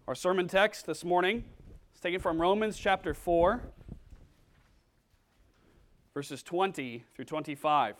Our sermon text this morning is taken from Romans chapter 4, verses 20 through 25.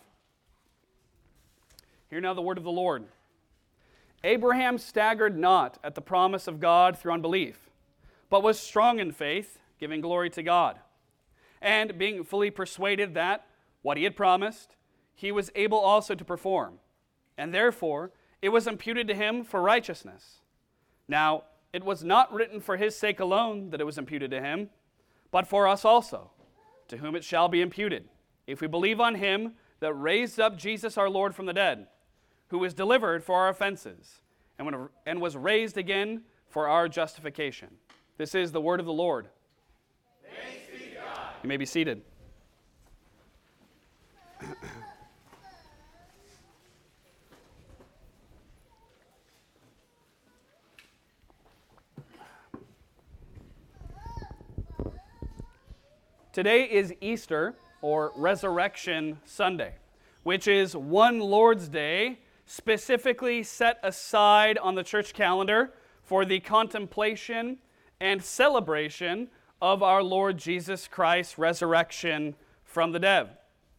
Hear now the word of the Lord. Abraham staggered not at the promise of God through unbelief, but was strong in faith, giving glory to God, and being fully persuaded that what he had promised, he was able also to perform, and therefore it was imputed to him for righteousness. Now, it was not written for his sake alone that it was imputed to him, but for us also, to whom it shall be imputed, if we believe on him that raised up Jesus our Lord from the dead, who was delivered for our offenses, and was raised again for our justification. This is the word of the Lord. Thanks be to God. You may be seated. Today is Easter, or Resurrection Sunday, which is one Lord's Day specifically set aside on the church calendar for the contemplation and celebration of our Lord Jesus Christ's resurrection from the dead.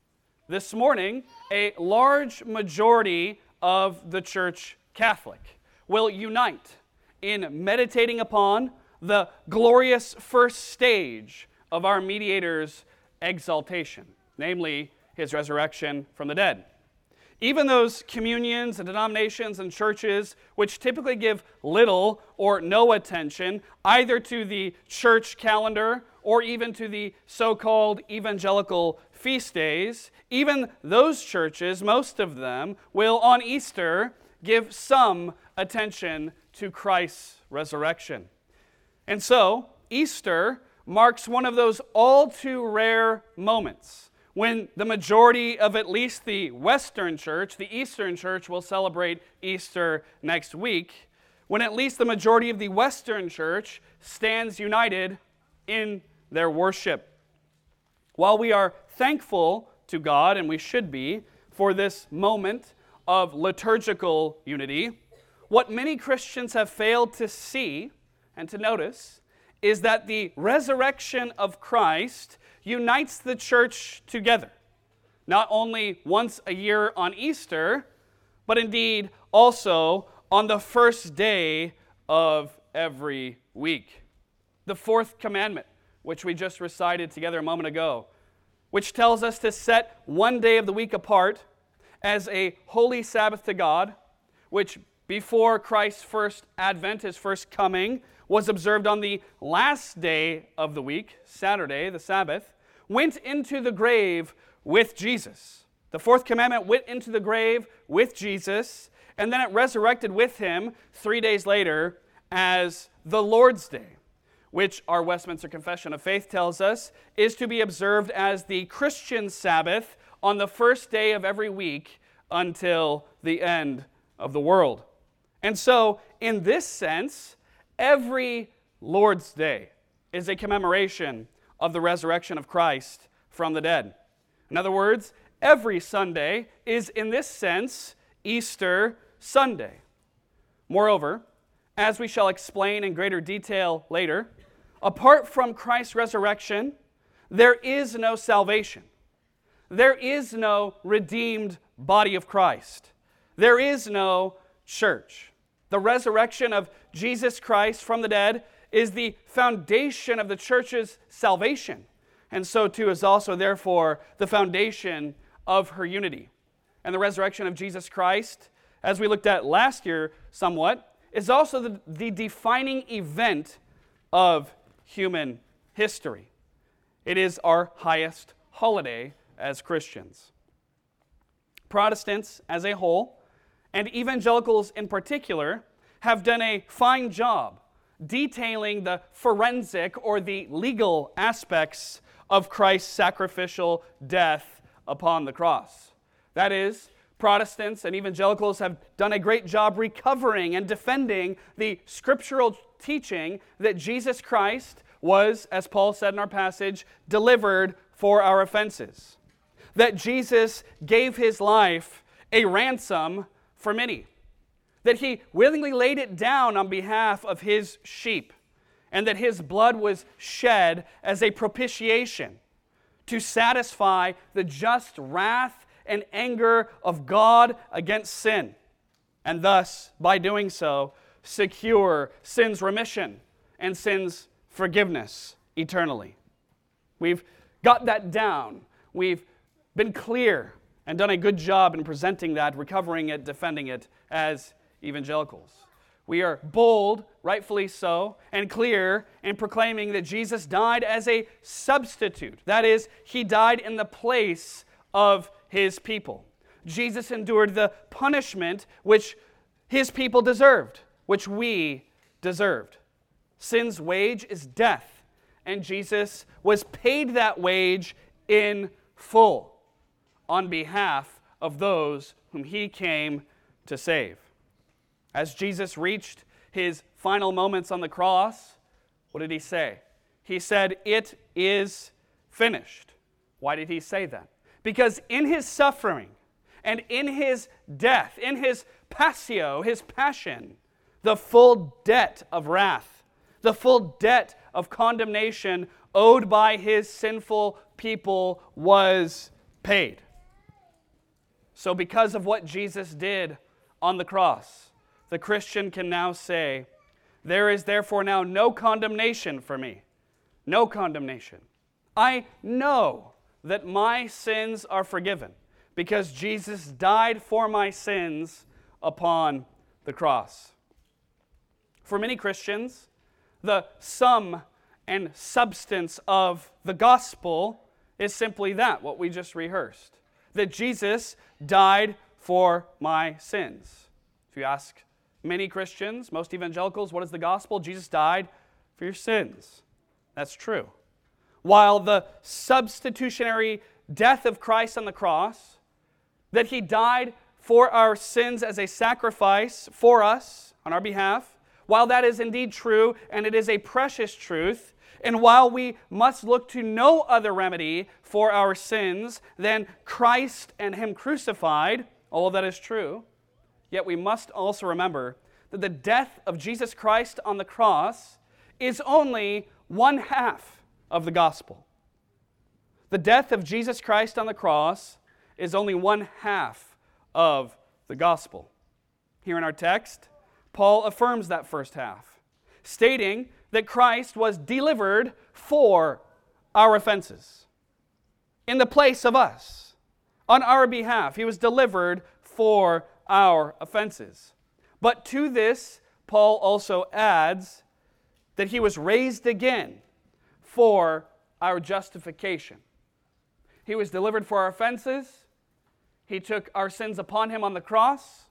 This morning, a large majority of the Church Catholic will unite in meditating upon the glorious first stage of our mediator's exaltation, namely his resurrection from the dead. Even those communions and denominations and churches which typically give little or no attention either to the church calendar or even to the so-called evangelical feast days, even those churches, most of them, will on Easter give some attention to Christ's resurrection. And so, Easter marks one of those all too rare moments when the majority of at least the Western Church, the Eastern Church will celebrate Easter next week, when at least the majority of the Western Church stands united in their worship. While we are thankful to God, and we should be, for this moment of liturgical unity, what many Christians have failed to see and to notice is that the resurrection of Christ unites the church together, not only once a year on Easter, but indeed also on the first day of every week. The fourth commandment, which we just recited together a moment ago, which tells us to set one day of the week apart as a holy Sabbath to God, which before Christ's first advent, his first coming, was observed on the last day of the week, Saturday, the Sabbath, went into the grave with Jesus. The fourth commandment went into the grave with Jesus, and then it resurrected with him 3 days later as the Lord's Day, which our Westminster Confession of Faith tells us is to be observed as the Christian Sabbath on the first day of every week until the end of the world. And so, in this sense, every Lord's Day is a commemoration of the resurrection of Christ from the dead. In other words, every Sunday is, in this sense, Easter Sunday. Moreover, as we shall explain in greater detail later, apart from Christ's resurrection, there is no salvation. There is no redeemed body of Christ. There is no church. The resurrection of Jesus Christ from the dead is the foundation of the church's salvation, and so too is also, therefore, the foundation of her unity. And the resurrection of Jesus Christ, as we looked at last year somewhat, is also the defining event of human history. It is our highest holiday as Christians. Protestants as a whole, and evangelicals in particular, have done a fine job detailing the forensic or the legal aspects of Christ's sacrificial death upon the cross. That is, Protestants and evangelicals have done a great job recovering and defending the scriptural teaching that Jesus Christ was, as Paul said in our passage, delivered for our offenses. That Jesus gave his life a ransom for many. that he willingly laid it down on behalf of his sheep, and that his blood was shed as a propitiation to satisfy the just wrath and anger of God against sin, and thus, by doing so, secure sin's remission and sin's forgiveness eternally. We've got that down. We've been clear and done a good job in presenting that, recovering it, defending it as evangelicals. We are bold, rightfully so, and clear in proclaiming that Jesus died as a substitute. That is, he died in the place of his people. Jesus endured the punishment which his people deserved, which we deserved. Sin's wage is death, and Jesus was paid that wage in full on behalf of those whom he came to save. As Jesus reached his final moments on the cross, what did he say? He said, "It is finished." Why did he say that? Because in his suffering and in his death, in his passio, his passion, the full debt of wrath, the full debt of condemnation owed by his sinful people was paid. So because of what Jesus did on the cross, the Christian can now say, "There is therefore now no condemnation for me." No condemnation. I know that my sins are forgiven because Jesus died for my sins upon the cross. For many Christians, the sum and substance of the gospel is simply that, what we just rehearsed, that Jesus died for my sins. If you ask many Christians, most evangelicals, what is the gospel? Jesus died for your sins. That's true. While the substitutionary death of Christ on the cross, that he died for our sins as a sacrifice for us on our behalf, while that is indeed true and it is a precious truth, and while we must look to no other remedy for our sins than Christ and him crucified, all of that is true, yet we must also remember that the death of Jesus Christ on the cross is only one half of the gospel. The death of Jesus Christ on the cross is only one half of the gospel. Here in our text, Paul affirms that first half, stating that Christ was delivered for our offenses. In the place of us, on our behalf, he was delivered for our offenses. But to this, Paul also adds that he was raised again for our justification. He was delivered for our offenses. He took our sins upon him on the cross.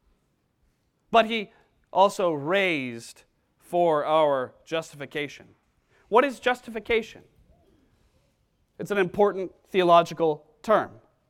But he also raised for our justification. What is justification? It's an important theological term.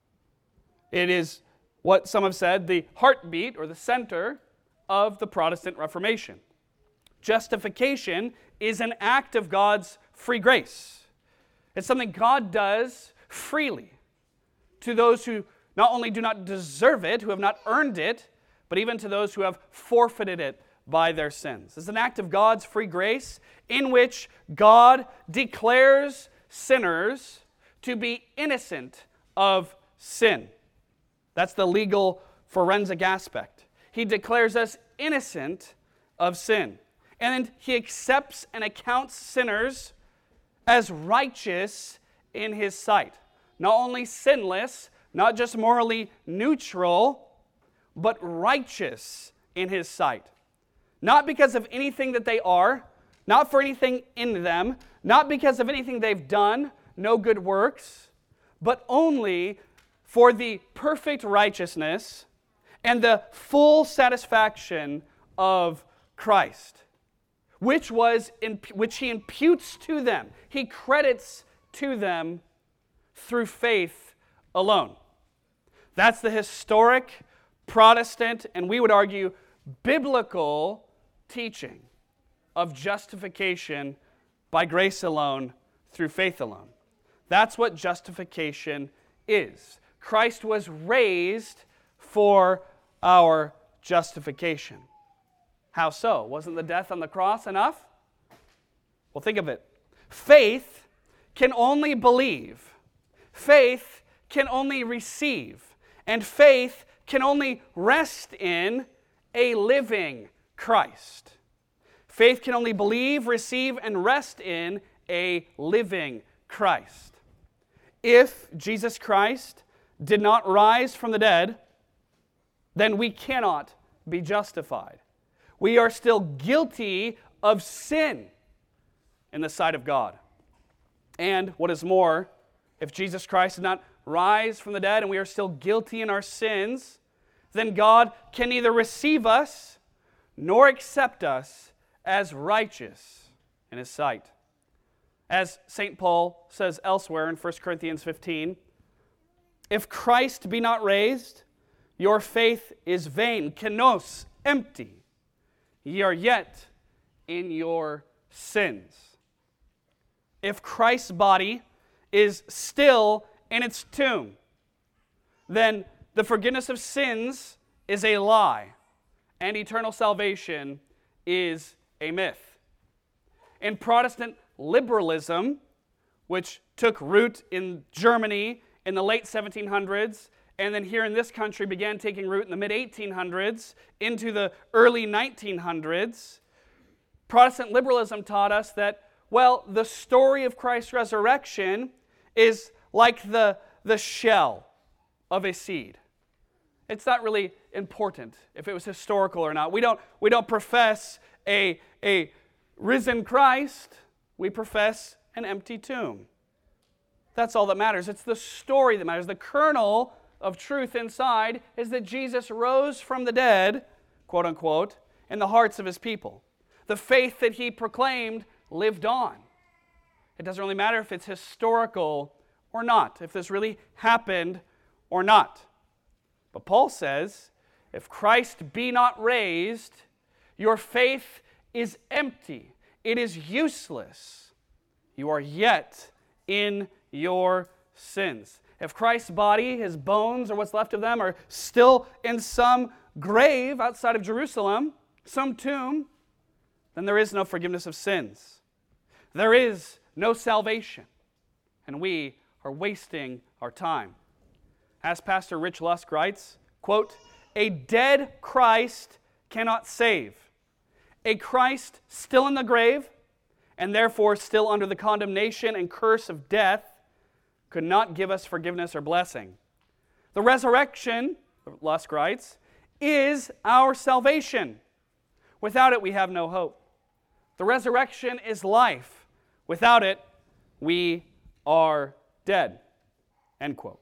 It is what some have said the heartbeat or the center of the Protestant Reformation. Justification is an act of God's free grace. It's something God does freely to those who not only do not deserve it, who have not earned it, but even to those who have forfeited it by their sins. It's an act of God's free grace in which God declares sinners to be innocent of sin. That's the legal forensic aspect. He declares us innocent of sin. And he accepts and accounts sinners as righteous in his sight. Not only sinless, not just morally neutral, but righteous in his sight. Not because of anything that they are, not for anything in them, not because of anything they've done, no good works, but only for the perfect righteousness and the full satisfaction of Christ, which he imputes to them. He credits to them through faith alone. That's the historic Protestant, and we would argue biblical teaching of justification by grace alone, through faith alone. That's what justification is. Christ was raised for our justification. How so? Wasn't the death on the cross enough? Well, think of it. Faith can only believe. Faith can only receive. And faith can only rest in a living Christ. Faith can only believe, receive, and rest in a living Christ. If Jesus Christ did not rise from the dead, then we cannot be justified. We are still guilty of sin in the sight of God. And what is more, if Jesus Christ did not rise from the dead and we are still guilty in our sins, then God can neither receive us nor accept us as righteous in His sight. As St. Paul says elsewhere in 1 Corinthians 15, if Christ be not raised, your faith is vain, kenos, empty. Ye are yet in your sins. If Christ's body is still in its tomb, then the forgiveness of sins is a lie, and eternal salvation is a myth. In Protestant liberalism, which took root in Germany in the late 1700s, and then here in this country began taking root in the mid-1800s into the early 1900s, Protestant liberalism taught us that, well, the story of Christ's resurrection is like the shell of a seed. It's not really important if it was historical or not. We don't profess a risen Christ. We profess an empty tomb. That's all that matters. It's the story that matters. The kernel of truth inside is that Jesus rose from the dead, quote unquote, in the hearts of His people. The faith that He proclaimed lived on. It doesn't really matter if it's historical or not, if this really happened or not. But Paul says, if Christ be not raised, your faith is empty. It is useless. You are yet in your sins. If Christ's body, His bones, or what's left of them, are still in some grave outside of Jerusalem, some tomb, then there is no forgiveness of sins. There is no salvation. And we are wasting our time. As Pastor Rich Lusk writes, quote, a dead Christ cannot save. A Christ still in the grave, and therefore still under the condemnation and curse of death, could not give us forgiveness or blessing. The resurrection, Lusk writes, is our salvation. Without it, we have no hope. The resurrection is life. Without it, we are dead. End quote.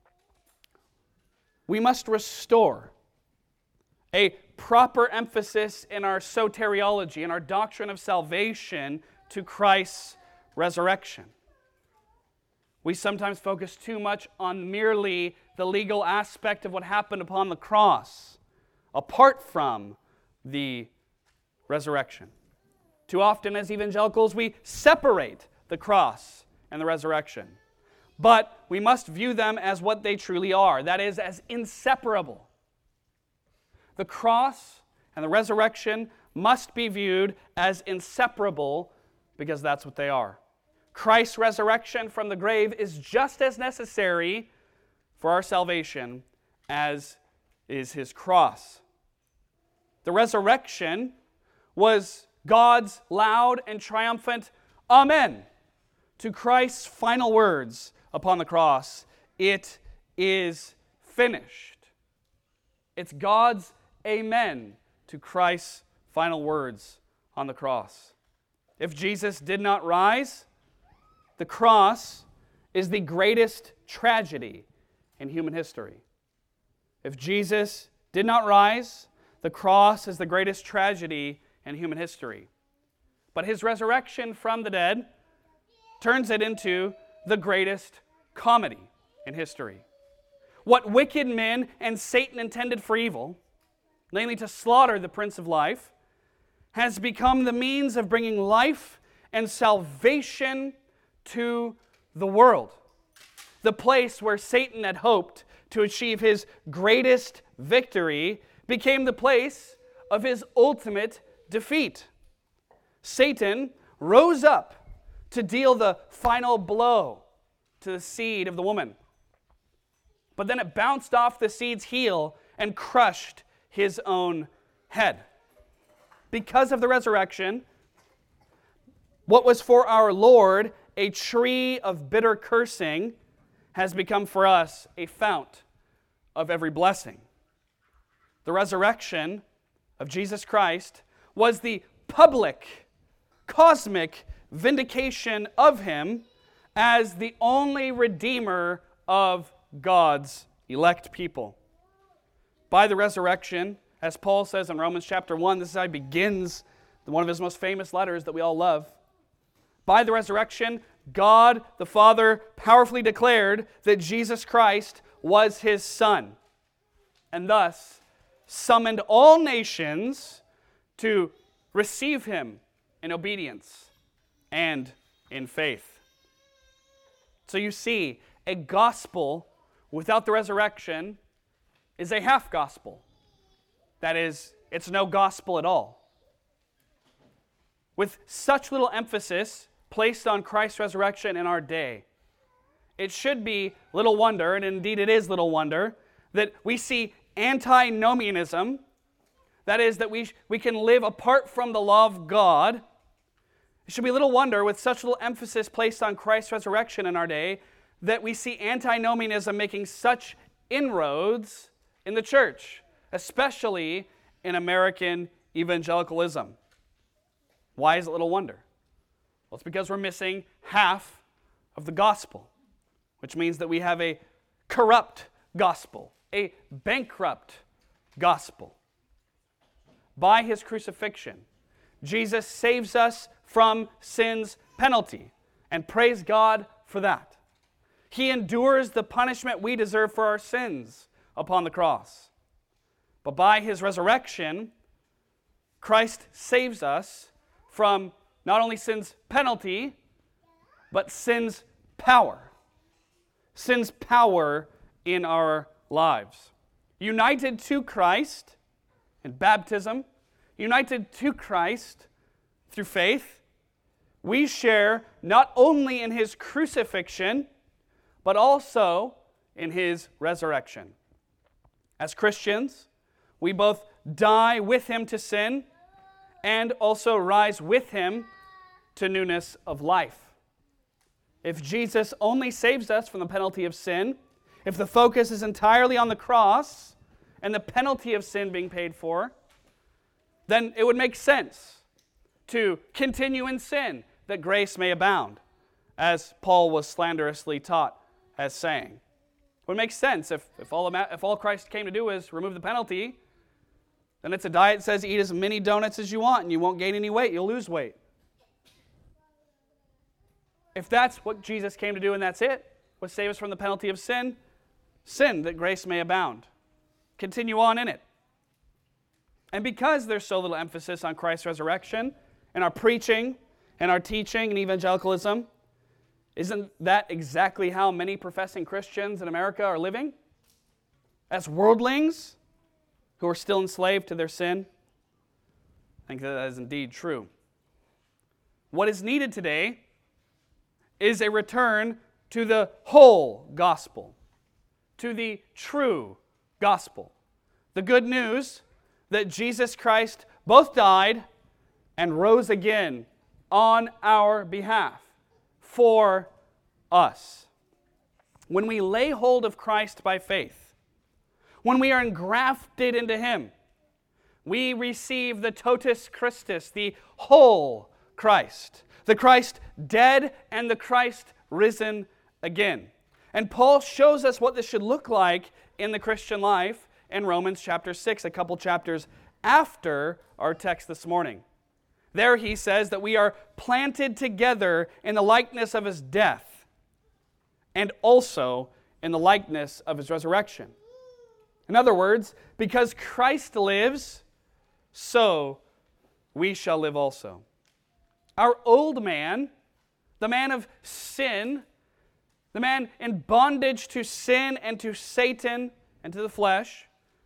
We must restore a proper emphasis in our soteriology, in our doctrine of salvation, to Christ's resurrection. We sometimes focus too much on merely the legal aspect of what happened upon the cross, apart from the resurrection. Too often as evangelicals, we separate the cross and the resurrection. But we must view them as what they truly are, that is, as inseparable. The cross and the resurrection must be viewed as inseparable because that's what they are. Christ's resurrection from the grave is just as necessary for our salvation as is His cross. The resurrection was God's loud and triumphant Amen to Christ's final words upon the cross. It is finished. It's God's Amen to Christ's final words on the cross. If Jesus did not rise, the cross is the greatest tragedy in human history. If Jesus did not rise, the cross is the greatest tragedy in human history. But His resurrection from the dead turns it into the greatest comedy in history. What wicked men and Satan intended for evil, namely to slaughter the Prince of Life, has become the means of bringing life and salvation to the world. The place where Satan had hoped to achieve his greatest victory became the place of his ultimate defeat. Satan rose up to deal the final blow to the seed of the woman. But then it bounced off the seed's heel and crushed his own head. Because of the resurrection, what was for our Lord a tree of bitter cursing has become for us a fount of every blessing. The resurrection of Jesus Christ was the public, cosmic vindication of him as the only Redeemer of God's elect people. By the resurrection, as Paul says in Romans chapter 1, this is how he begins one of his most famous letters that we all love. By the resurrection, God the Father powerfully declared that Jesus Christ was his Son, and thus summoned all nations to receive him in obedience and in faith. So you see, a gospel without the resurrection is a half gospel. That is, it's no gospel at all. With such little emphasis placed on Christ's resurrection in our day, it should be little wonder, and indeed it is little wonder, that we see antinomianism, that is, that we can live apart from the law of God. It should be little wonder, with such little emphasis placed on Christ's resurrection in our day, that we see antinomianism making such inroads in the church, especially in American evangelicalism. Why is it little wonder? Well, it's because we're missing half of the gospel, which means that we have a corrupt gospel, a bankrupt gospel. By his crucifixion, Jesus saves us from sin's penalty, and praise God for that. He endures the punishment we deserve for our sins upon the cross. But by his resurrection, Christ saves us from not only sin's penalty, but sin's power. Sin's power in our lives. United to Christ in baptism, united to Christ through faith, we share not only in his crucifixion, but also in his resurrection. As Christians, we both die with him to sin and also rise with him to newness of life. If Jesus only saves us from the penalty of sin, if the focus is entirely on the cross and the penalty of sin being paid for, then it would make sense to continue in sin that grace may abound, as Paul was slanderously taught as saying. It would make sense if all Christ came to do is remove the penalty, then it's a diet that says eat as many donuts as you want and you won't gain any weight, you'll lose weight. If that's what Jesus came to do and that's it, was save us from the penalty of sin, that grace may abound. Continue on in it. And because there's so little emphasis on Christ's resurrection in our preaching and our teaching and evangelicalism, isn't that exactly how many professing Christians in America are living? As worldlings who are still enslaved to their sin? I think that is indeed true. What is needed today is a return to the whole gospel, to the true gospel. The good news that Jesus Christ both died and rose again on our behalf for us. When we lay hold of Christ by faith, when we are engrafted into him, we receive the totus Christus, the whole Christ, the Christ dead and the Christ risen again. And Paul shows us what this should look like in the Christian life in Romans chapter 6, a couple chapters after our text this morning. There he says that we are planted together in the likeness of his death and also in the likeness of his resurrection. In other words, because Christ lives, so we shall live also. Our old man, the man of sin, the man in bondage to sin and to Satan and to the flesh,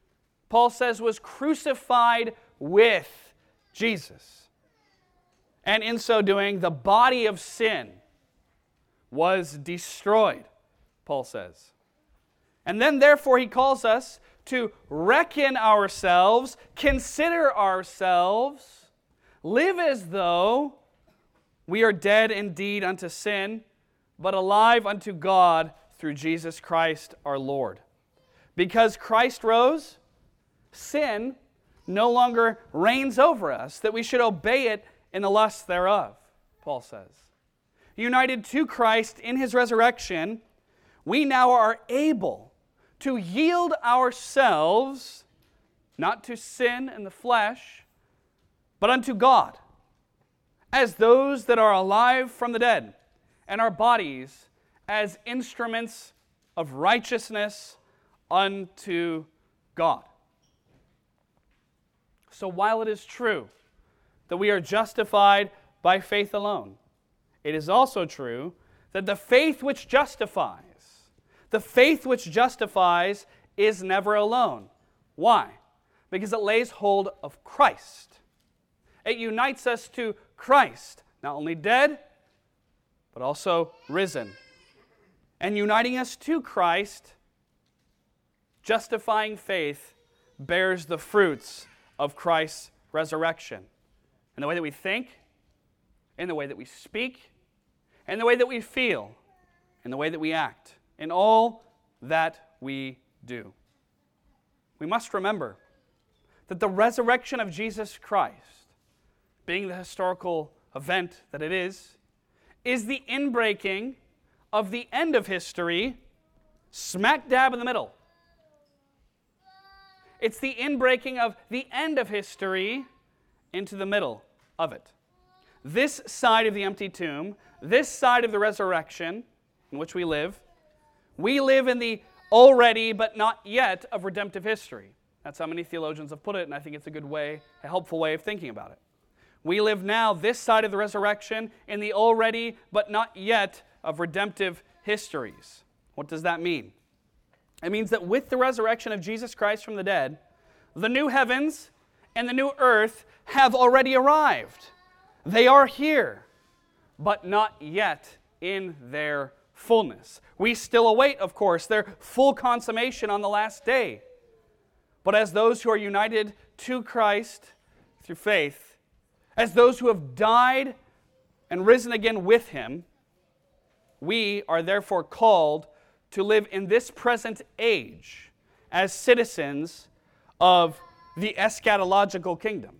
Paul says, was crucified with Jesus. And in so doing, the body of sin was destroyed, Paul says. And then, therefore, he calls us to reckon ourselves, consider ourselves, live as though we are dead indeed unto sin, but alive unto God through Jesus Christ our Lord. Because Christ rose, sin no longer reigns over us, that we should obey it in the lusts thereof, Paul says. United to Christ in his resurrection, we now are able to yield ourselves, not to sin and the flesh, but unto God, as those that are alive from the dead, and our bodies as instruments of righteousness unto God. So while it is true that we are justified by faith alone, it is also true that the faith which justifies is never alone. Why? Because it lays hold of Christ. It unites us to Christ, not only dead, but also risen. And uniting us to Christ, justifying faith bears the fruits of Christ's resurrection. In the way that we think, in the way that we speak, in the way that we feel, in the way that we act, in all that we do. We must remember that the resurrection of Jesus Christ, being the historical event that it is the inbreaking of the end of history smack dab in the middle. It's the inbreaking of the end of history into the middle of it. This side of the empty tomb, this side of the resurrection in which we live in the already but not yet of redemptive history. That's how many theologians have put it, and I think it's a helpful way of thinking about it. We live now, this side of the resurrection, in the already but not yet of redemptive histories. What does that mean? It means that with the resurrection of Jesus Christ from the dead, the new heavens and the new earth have already arrived. They are here, but not yet in their fullness. We still await, of course, their full consummation on the last day. But as those who are united to Christ through faith, as those who have died and risen again with Him, we are therefore called to live in this present age as citizens of the eschatological kingdom.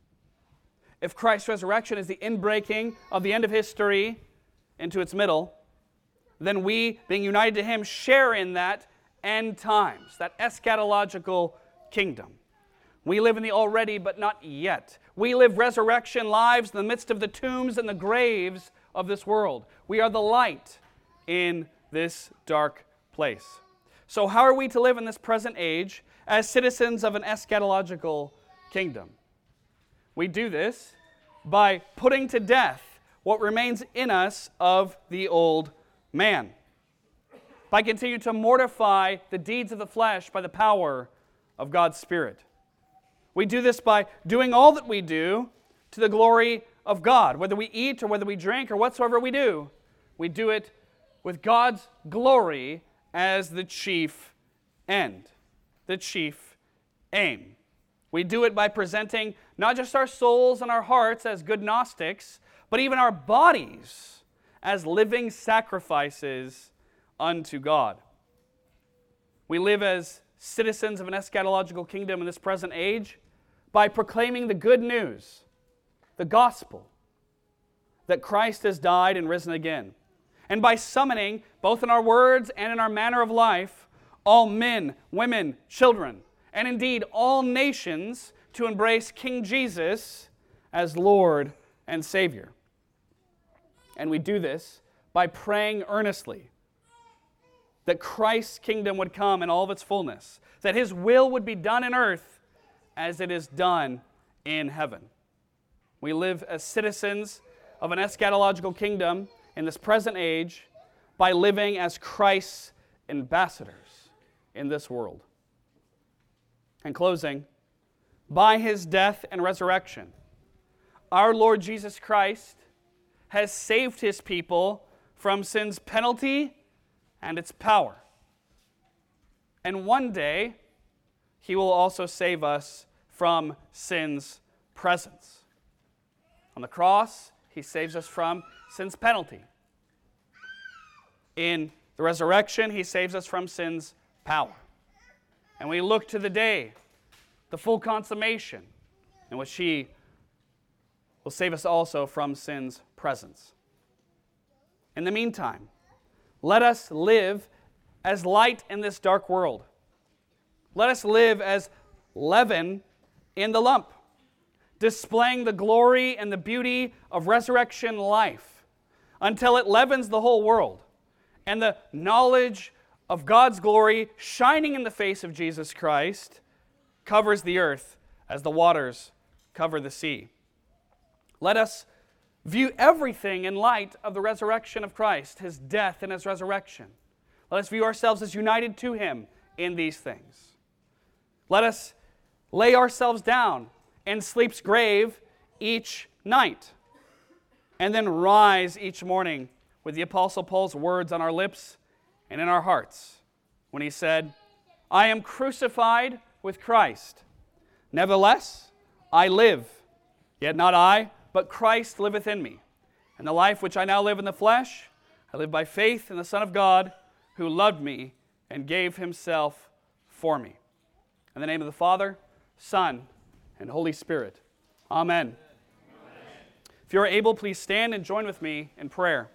If Christ's resurrection is the inbreaking of the end of history into its middle, then we, being united to Him, share in that end times, that eschatological kingdom. We live in the already but not yet. We live resurrection lives in the midst of the tombs and the graves of this world. We are the light in this dark place. So how are we to live in this present age as citizens of an eschatological kingdom? We do this by putting to death what remains in us of the old man, by continuing to mortify the deeds of the flesh by the power of God's Spirit. We do this by doing all that we do to the glory of God. Whether we eat or whether we drink or whatsoever we do it with God's glory as the chief end, the chief aim. We do it by presenting not just our souls and our hearts as good Gnostics, but even our bodies as living sacrifices unto God. We live as citizens of an eschatological kingdom in this present age by proclaiming the good news, the gospel, that Christ has died and risen again, and by summoning, both in our words and in our manner of life, all men, women, children, and indeed all nations to embrace King Jesus as Lord and Savior. And we do this by praying earnestly that Christ's kingdom would come in all of its fullness, that His will would be done in earth as it is done in heaven. We live as citizens of an eschatological kingdom in this present age by living as Christ's ambassadors in this world. In closing, by his death and resurrection, our Lord Jesus Christ has saved his people from sin's penalty and its power. And one day, he will also save us from sin's presence. On the cross, he saves us from sin's penalty. In the resurrection, he saves us from sin's power. And we look to the day, the full consummation, in which he will save us also from sin's presence. In the meantime, let us live as light in this dark world. Let us live as leaven in the lump, displaying the glory and the beauty of resurrection life until it leavens the whole world, and the knowledge of God's glory shining in the face of Jesus Christ covers the earth as the waters cover the sea. Let us view everything in light of the resurrection of Christ, his death and his resurrection. Let us view ourselves as united to him in these things. Let us lay ourselves down in sleep's grave each night, and then rise each morning with the Apostle Paul's words on our lips and in our hearts when he said, I am crucified with Christ. Nevertheless, I live, yet not I, but Christ liveth in me. And the life which I now live in the flesh, I live by faith in the Son of God, who loved me and gave himself for me. In the name of the Father, Son, and Holy Spirit. Amen. Amen. If you are able, please stand and join with me in prayer.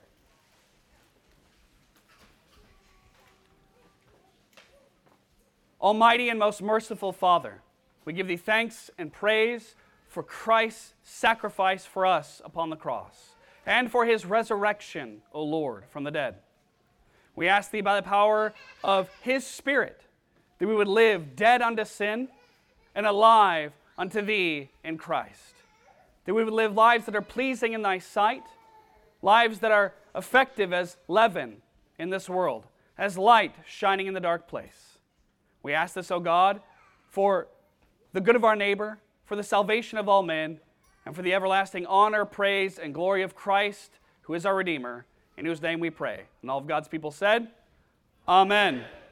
Almighty and most merciful Father, we give thee thanks and praise for Christ's sacrifice for us upon the cross, and for his resurrection, O Lord, from the dead. We ask thee by the power of his Spirit that we would live dead unto sin and alive unto thee in Christ. That we would live lives that are pleasing in thy sight, lives that are effective as leaven in this world, as light shining in the dark place. We ask this, O God, for the good of our neighbor, for the salvation of all men, and for the everlasting honor, praise, and glory of Christ, who is our Redeemer, in whose name we pray. And all of God's people said, Amen.